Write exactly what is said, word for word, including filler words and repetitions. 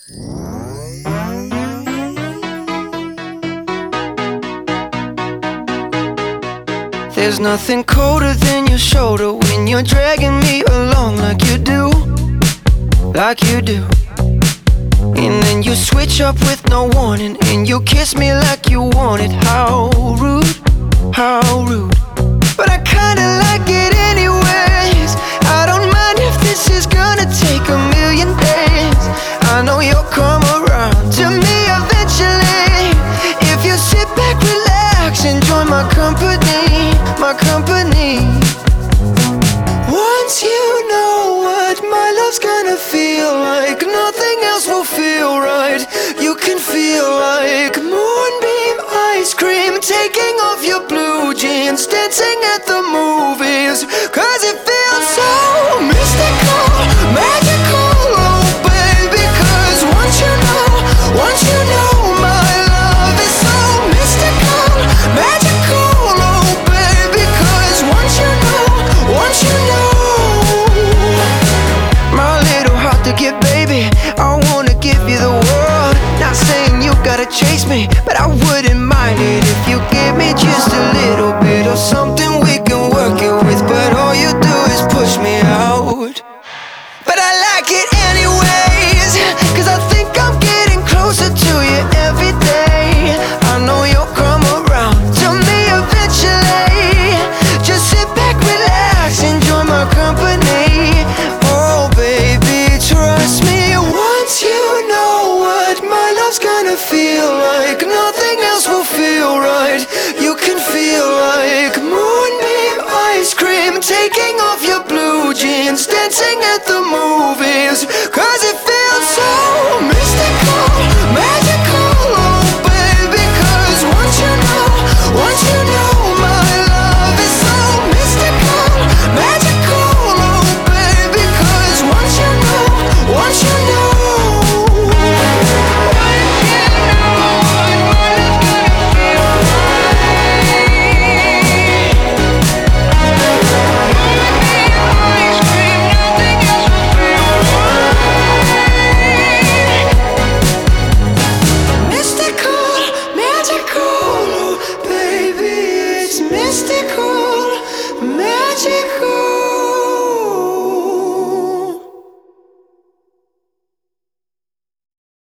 There's nothing colder than your shoulder when you're dragging me along like you do, like you do. And then you switch up with no warning, and you kiss me like you want it. How rude, how rude. But I kinda like it anyways. I don't mind if this is gonna take a million days. I know you'll come around to me eventually. If you sit back, relax, enjoy my company, my company. Once you know what my love's gonna feel like, nothing else will feel right. You can feel like moonbeam ice cream, taking off your blue jeans, dancing at the movies. Cause it feels so mystical, magical, oh baby. Cause once you know, once you know my love is so mystical, magical, oh baby. Cause once you know, once you know. My little heart to get, baby, I wanna give you the world. Not saying you gotta chase me, but I wouldn't mind it if you give me just a little bit of something we can work it with. But all you do is push me out. But I like it anyways, cause I think I'm getting closer to you every day. I know you'll come around to me eventually. Just sit back, relax, enjoy my company. Oh baby, trust me. Once you know what my love's gonna feel